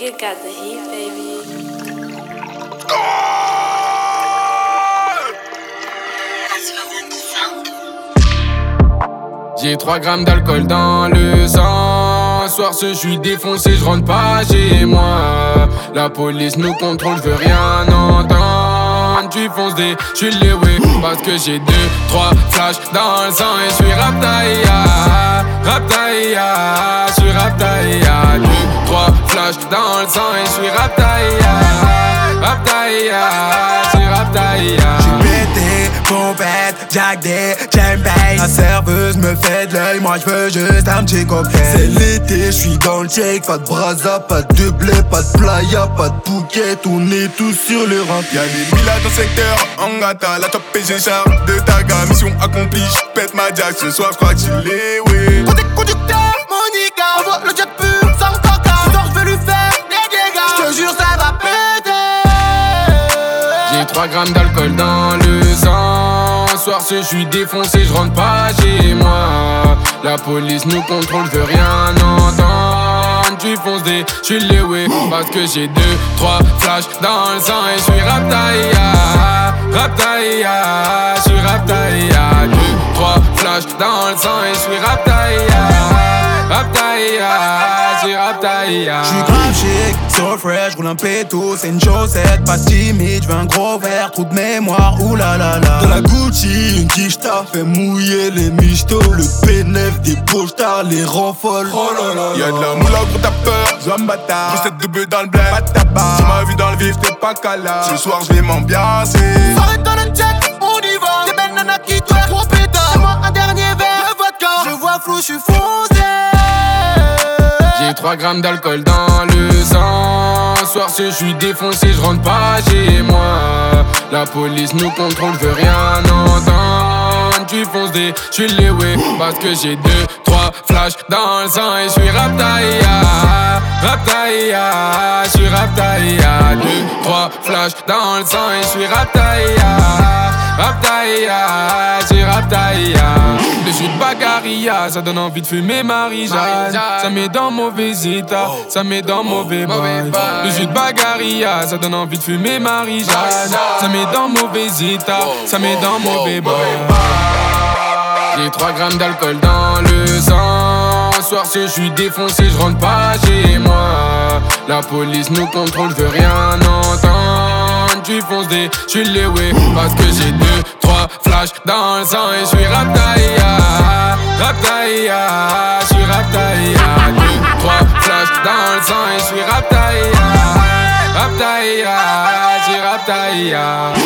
nigga got the heat, baby. J'ai 3 grammes d'alcool dans le sang. Soir je suis défoncé, je rentre pas chez moi. La police nous contrôle, je veux rien entendre. Tu fonces des, je suis léwé parce que j'ai 2, 3 flashs dans le sang. Et je suis Raptaïa, Raptaïa, je suis Raptaïa. 2, 3 flashs dans le sang et je suis Raptaïa, Raptaïa, je suis Raptaïa. Pompette, Jack D, champagne. La serveuse me fait de l'œil, moi j'veux juste un petit cocktail. C'est l'été, j'suis dans le check. Pas de brasa, pas de blé, pas de playa, pas de Phuket. On est tous sur le rang. Y'a des villas dans le secteur, Angata, la top PG charge de Taga. Mission accomplie, j'pète ma jack. Ce soir j'crois qu'il est, oui. Conducteur, Monica, envoie le jet pur, sans coca. Ce soir j'veux lui faire des dégâts. J'te jure ça va péter. J'ai 3 grammes d'alcool dans le sang. Soir je suis défoncé, je rentre pas chez moi. La police nous contrôle, je veux rien entendre. Tu fonces des, je suis léwé parce que j'ai 2, 3 flashs dans le sang. Et je suis Raptaïa, Raptaïa, je suis Raptaïa. 2, 3 flashs dans le sang et je suis Raptaïa, Raptaïa, je suis Raptaïa. J'suis grave chic, so fresh, j'roule un péto, c'est une chaussette, pas timide, j'veux un gros verre, trou de mémoire, oulala. De la Gucci, une quiche t'a fait mouiller les michtos. Le P9 des pochards, les rend folles. Oh là là. Y'a de la moula gros t'as peur, Zambata. Recette de bœuf dans le bled, pas de tabac. Tu m'as vu dans le vif, t'es pas cala. Ce soir j'vais m'ambiancer. Arrête dans le check, on y va. Des belles nanas qui twerk, trop pétard. C'est moi un dernier verre de vodka. Je vois flou, j'suis foncé. J'ai 3 grammes d'alcool dans le sang. Soir je suis défoncé, je rentre pas chez moi. La police nous contrôle, je veux rien entendre. Tu fonces des, je suis léwé parce que j'ai 2, 3 flashs dans le sang. Et je suis Raptaïa, Raptaïa, je suis Raptaïa. 2, 3 flashs dans le sang et je suis Raptaïa, Raptaïa, je suis Raptaïa. Le jus de Bagaria, ça donne envie de fumer Marie-Jeanne. Ça met dans mauvais état, ça met dans mauvais bail. Le jus de Bagaria, ça donne envie de fumer Marie-Jeanne. Ça met dans mauvais état, ça met dans mauvais bail. J'ai 3 grammes d'alcool dans le sang. Soir je suis défoncé, je rentre pas chez moi. La police nous contrôle, je veux rien entendre. Tu fonces des, je suis léwé parce que j'ai 2, 3 flashs dans le sang. Et je suis Raptaïa, Raptaïa, je suis Raptaïa. 2, 3 flashs dans le sang et je suis Raptaïa, Raptaïa, je suis Raptaïa.